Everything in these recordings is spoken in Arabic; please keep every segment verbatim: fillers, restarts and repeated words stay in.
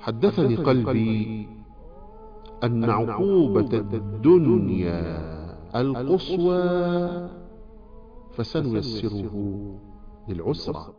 حدثني قلبي أن عقوبة الدنيا القصوى فسنيسره للعسرى.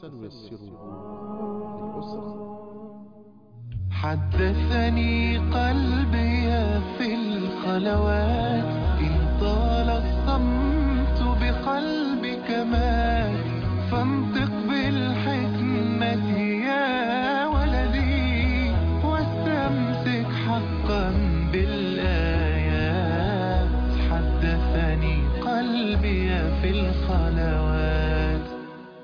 حدثني قلبي في الخلوات إن طال الصمت بقلبك مات فانطق بالحكمة يا ولدي واستمسك حقا بالآيات. حدثني قلبي في الخلوات.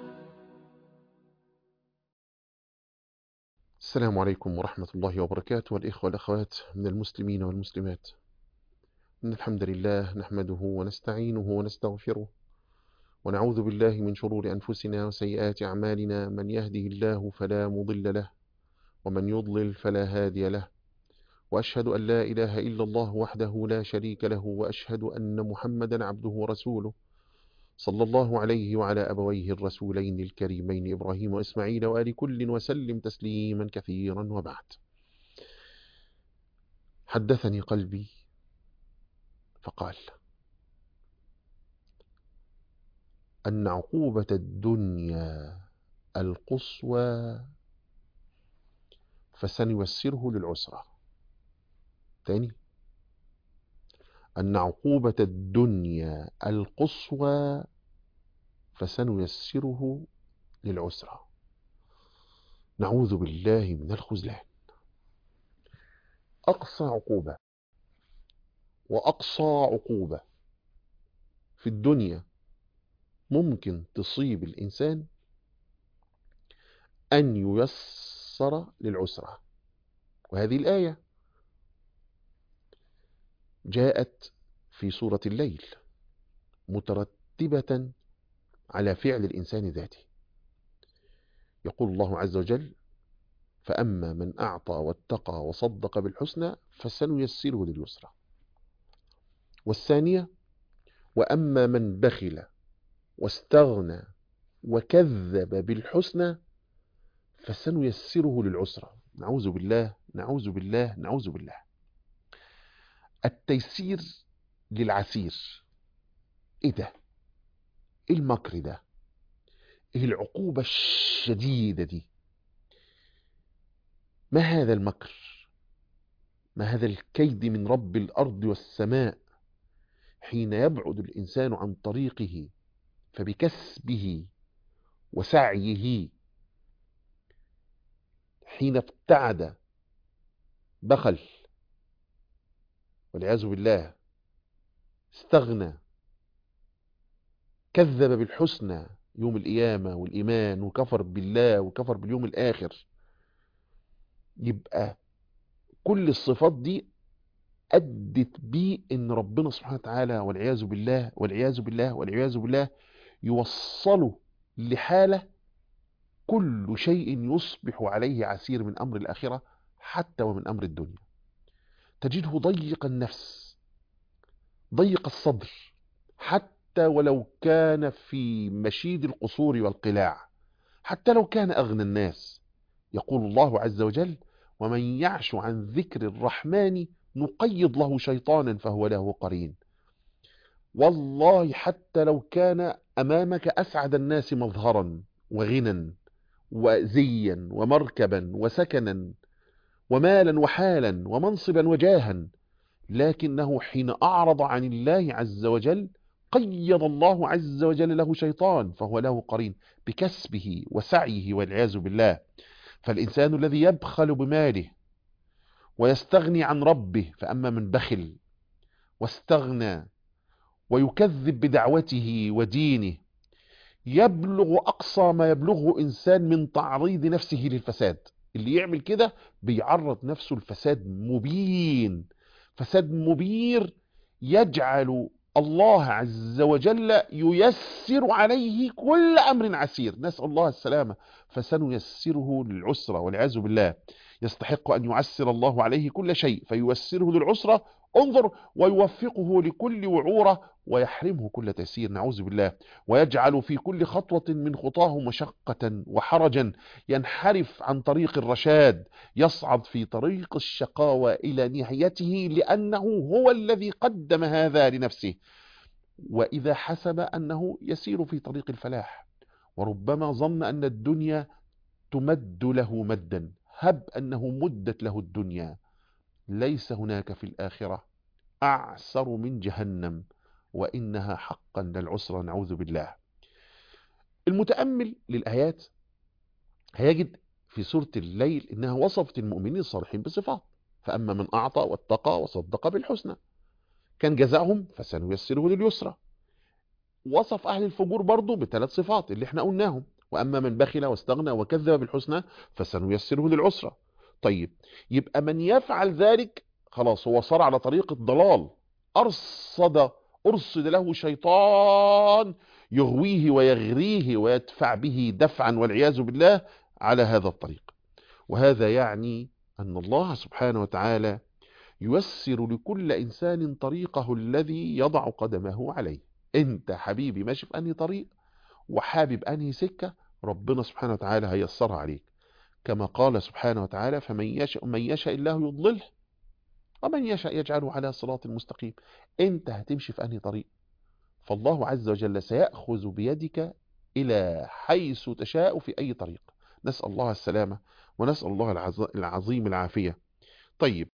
السلام عليكم ورحمة الله وبركاته، والإخوة والأخوات من المسلمين والمسلمات. إن الحمد لله نحمده ونستعينه ونستغفره ونعوذ بالله من شرور أنفسنا وسيئات أعمالنا. من يهده الله فلا مضل له ومن يضلل فلا هادي له، وأشهد أن لا إله إلا الله وحده لا شريك له، وأشهد أن محمدا عبده ورسوله صلى الله عليه وعلى أبويه الرسولين الكريمين إبراهيم وإسماعيل وآل كل وسلم تسليما كثيرا. وبعد، حدثني قلبي فقال أن عقوبة الدنيا القصوى فسنيسره للعسرى. تاني، أن عقوبة الدنيا القصوى فسنيسره للعسرى. نعوذ بالله من الخذلان. أقصى عقوبة وأقصى عقوبة في الدنيا ممكن تصيب الإنسان أن ييسر للعسرة. وهذه الآية جاءت في سورة الليل مترتبة على فعل الإنسان ذاته. يقول الله عز وجل: فأما من أعطى واتقى وصدق بالحسنى فسنيسره لليسرى. والثانية: وأما من بخل واستغنى وكذب بالحسنى فسنيسره للعسرى. نعوذ بالله نعوذ بالله نعوذ بالله. التيسير للعسير، ايه ده؟ ايه المكر ده؟ ايه العقوبة الشديدة دي؟ ما هذا المكر؟ ما هذا الكيد من رب الأرض والسماء حين يبعد الإنسان عن طريقه فبكسبه وسعيه، حين ابتعد بخل والعياذ بالله، استغنى، كذب بالحسنى يوم القيامة والإيمان، وكفر بالله وكفر باليوم الآخر. يبقى كل الصفات دي أدت بيه إن ربنا سبحانه وتعالى والعياذ بالله والعياذ بالله والعياذ بالله يوصله لحالة كل شيء يصبح عليه عسير من أمر الآخرة حتى ومن أمر الدنيا. تجده ضيق النفس، ضيق الصدر، حتى ولو كان في مشيد القصور والقلاع، حتى لو كان أغنى الناس. يقول الله عز وجل: ومن يعش عن ذكر الرحمن نقيض له شيطانا فهو له قرين. والله حتى لو كان أمامك أسعد الناس مظهرا وغنى وزيا ومركبا وسكنا ومالا وحالا ومنصبا وجاها، لكنه حين أعرض عن الله عز وجل قيض الله عز وجل له شيطان فهو له قرين بكسبه وسعيه والعياذ بالله. فالإنسان الذي يبخل بماله ويستغني عن ربه، فأما من بخل واستغنى ويكذب بدعوته ودينه يبلغ أقصى ما يبلغه إنسان من تعريض نفسه للفساد. اللي يعمل كده بيعرض نفسه لفساد مبين، فساد مبير يجعل الله عز وجل ييسر عليه كل أمر عسير. نسأل الله السلامة. فسنيسره للعسرة والعياذ بالله. يستحق أن يعسر الله عليه كل شيء فييسره للعسرة، انظر، ويوفقه لكل وعورة ويحرمه كل تيسير، نعوذ بالله، ويجعل في كل خطوة من خطاه مشقة وحرجا، ينحرف عن طريق الرشاد، يصعد في طريق الشقاوة إلى نهايته، لأنه هو الذي قدم هذا لنفسه، وإذا حسب أنه يسير في طريق الفلاح، وربما ظن أن الدنيا تمد له مدا، هب أنه مدت له الدنيا، ليس هناك في الآخرة أعسر من جهنم، وإنها حقا للعسرى، نعوذ بالله. المتأمل للآيات هيجد في سورة الليل إنها وصفت المؤمنين الصالحين بصفات، فأما من أعطى واتقى وصدق بالحسنى كان جزاؤهم فسنيسره لليسرى. وصف أهل الفجور برضو بثلاث صفات اللي احنا قلناهم، وأما من بخل واستغنى وكذب بالحسنى فسنيسره للعسرى. طيب، يبقى من يفعل ذلك خلاص هو صار على طريق الضلال، أرصد أرصد له شيطان يغويه ويغريه ويدفع به دفعا والعياذ بالله على هذا الطريق. وهذا يعني أن الله سبحانه وتعالى ييسر لكل إنسان طريقه الذي يضع قدمه عليه. انت حبيبي ماشي في أنهي طريق وحابب أنهي سكة، ربنا سبحانه وتعالى هيسرها عليك، كما قال سبحانه وتعالى فمن يشاء من يشاء الله يضلله ومن يشاء يجعله على صراط مستقيم. انت هتمشي في أنهي طريق، فالله عز وجل سيأخذ بيدك إلى حيث تشاء في أي طريق. نسأل الله السلامة ونسأل الله العظيم العافية. طيب،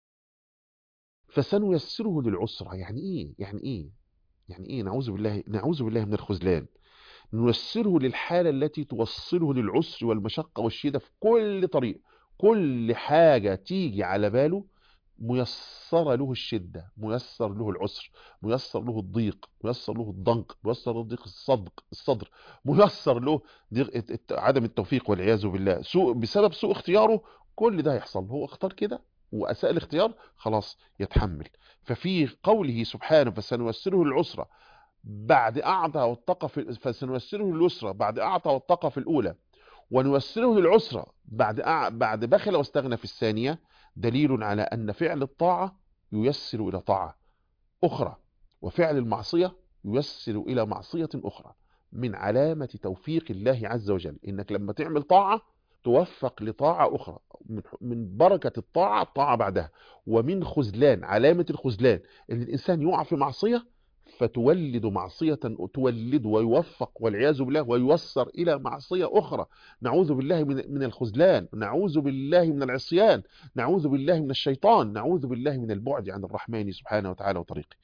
فسنيسره للعسرى، يعني ايه يعني ايه يعني ايه نعوذ بالله نعوذ بالله من الخذلان. نيسره للحالة التي توصله للعسر والمشقة والشدة في كل طريق، كل حاجة تيجي على باله ميسر له الشدة، ميسر له العسر، ميسر له الضيق، ميسر له الضنك، ميسر له ضيق الصدق الصدر، ميسر له ضيق عدم التوفيق والعياذ بالله، سوء بسبب سوء اختياره. كل ده هيحصل، هو اختار كده وأساء الاختيار، خلاص يتحمل. ففي قوله سبحانه فسنيسره للعسرى بعد أعطى واتقى في فسنيسره لليسرى بعد أعطى واتقى في الأولى، ونيسره للعسرى بعد أع... بعد بخل واستغنى في الثانية، دليل على أن فعل الطاعة ييسر إلى طاعة أخرى، وفعل المعصية ييسر إلى معصية أخرى. من علامة توفيق الله عز وجل إنك لما تعمل طاعة توفق لطاعة أخرى، من بركة الطاعة الطاعة بعدها. ومن خذلان، علامة الخذلان إن الإنسان يقع في معصية فتولد معصية، تولد ويوفق والعياذ بالله ويوصل إلى معصية أخرى. نعوذ بالله من من الخذلان، نعوذ بالله من العصيان، نعوذ بالله من الشيطان، نعوذ بالله من البعد عن الرحمن سبحانه وتعالى وطريقه.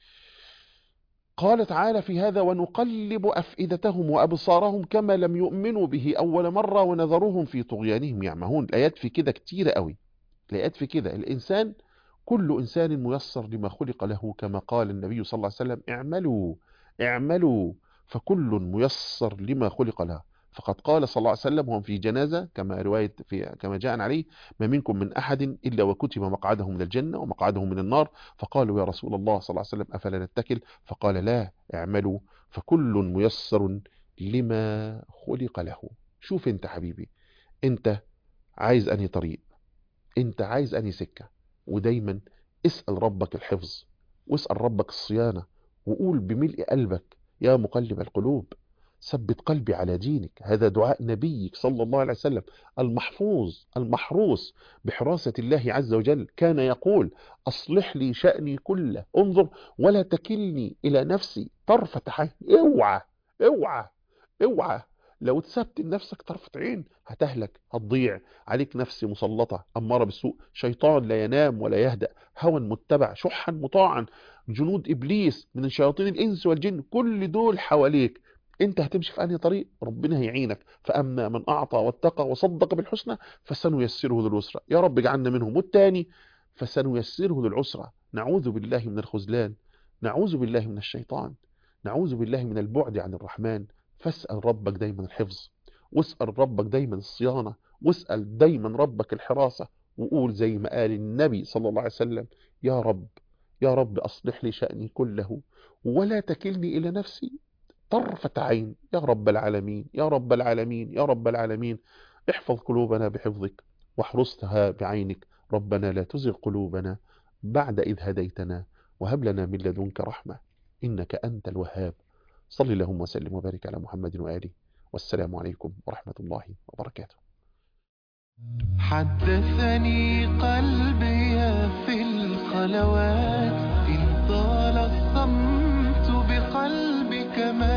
قال تعالى في هذا ونقلب أفئدتهم وأبصارهم كما لم يؤمنوا به أول مرة ونذرهم في طغيانهم يعمهون. الآيات في كده كتيرة قوي، الآيات في كده. الإنسان كل إنسان ميسر لما خلق له، كما قال النبي صلى الله عليه وسلم اعملوا اعملوا فكل ميسر لما خلق له. فقد قال صلى الله عليه وسلم وهم في جنازة كما رواية في كما جاء عليه ما منكم من أحد إلا وكتب مقعده من الجنة ومقعده من النار. فقالوا يا رسول الله صلى الله عليه وسلم أفلا نتكل؟ فقال لا، اعملوا فكل ميسر لما خلق له. شوف انت حبيبي، انت عايز أنهي طريق، انت عايز أنهي سكة، ودايما اسأل ربك الحفظ واسأل ربك الصيانة، وقول بملء قلبك يا مقلب القلوب ثبت قلبي على دينك. هذا دعاء نبيك صلى الله عليه وسلم المحفوظ المحروس بحراسة الله عز وجل، كان يقول أصلح لي شأني كله، انظر ولا تكلني إلى نفسي طرفة عين. اوعى اوعى اوعى لو اتسبت لنفسك طرفة عين هتهلك، هتضيع. عليك نفس مسلطة أمارة بالسوء، شيطان لا ينام ولا يهدأ، هوى متبع، شحا مطاعا، جنود إبليس من شياطين الإنس والجن، كل دول حواليك. انت هتمشي في أنهي طريق ربنا هيعينك. فأما من أعطى واتقى وصدق بالحسنى فسنيسره لليسرى، يا رب اجعلنا منهم. والتاني فسنيسره للعسرى. نعوذ بالله من الخذلان، نعوذ بالله من الشيطان، نعوذ بالله من البعد عن الرحمن. فاسأل ربك دايما الحفظ، واسأل ربك دايما الصيانة، واسأل دايما ربك الحراسة، وقول زي ما قال النبي صلى الله عليه وسلم يا رب يا رب أصلح لي شأني كله ولا تكلني إلى نفسي طرفة عين، يا رب العالمين يا رب العالمين يا رب العالمين. احفظ قلوبنا بحفظك واحرسها بعينك، ربنا لا تزغ قلوبنا بعد إذ هديتنا وهب لنا من لدنك رحمة إنك أنت الوهاب. صل اللهم وسلم وبارك على محمد وآله، والسلام عليكم ورحمة الله وبركاته. حدثني قلبي في الخلوات إن طال الصمت بقلبك ما